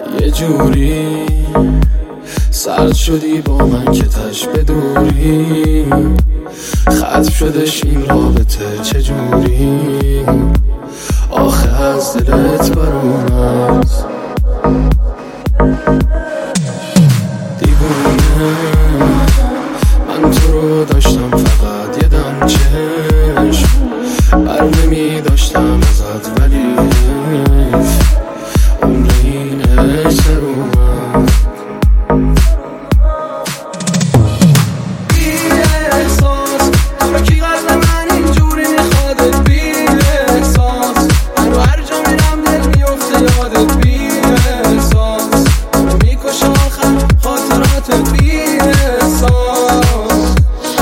یه جوری سرد شدی با من که تش بدوری، ختم شدش این رابطه چجوری، آخه از دلت برون هست دیوونه. من تو رو داشتم فقط یه دم چشم، بر نمی داشتم ازت ولی حیف عمر این عشق سر اومد. بی احساس تو رو کی قلب من اینجوری میخوادت، بی احساس من رو هر جا میرم دل میفته یادت، بی احساس منو میکشه آخر خاطراتت، بی احساس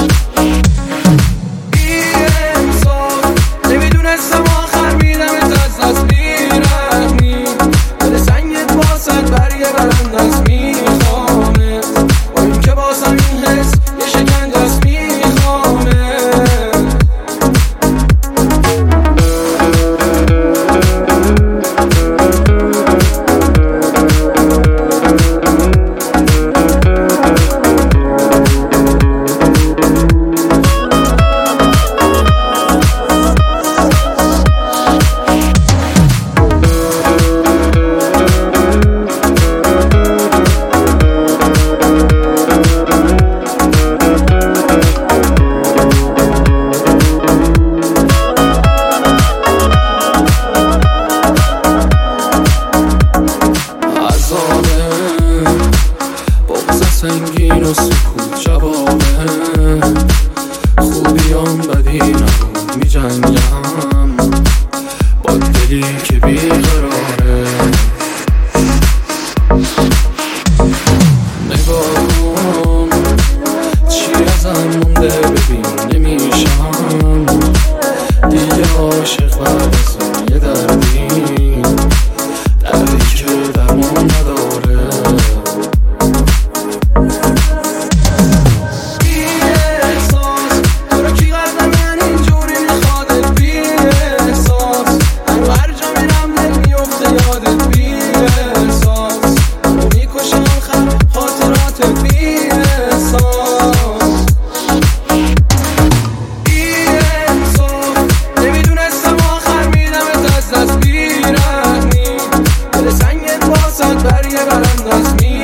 بی احساس نمیدونستم آخر میرم از بیرحمی، دل سنگت واسد برگه برند از میخوامت، با این که بازم این حس یه شکنجه است میخوامت. سنگین و سکوت جوابه، خوبیام بدی نبود می جنگم با دلی که بیقراره. نگاه کن چی ازم مونده ببین نمیشم دیگه عاشق بعد از یه دردی که درمان نداره. That's me.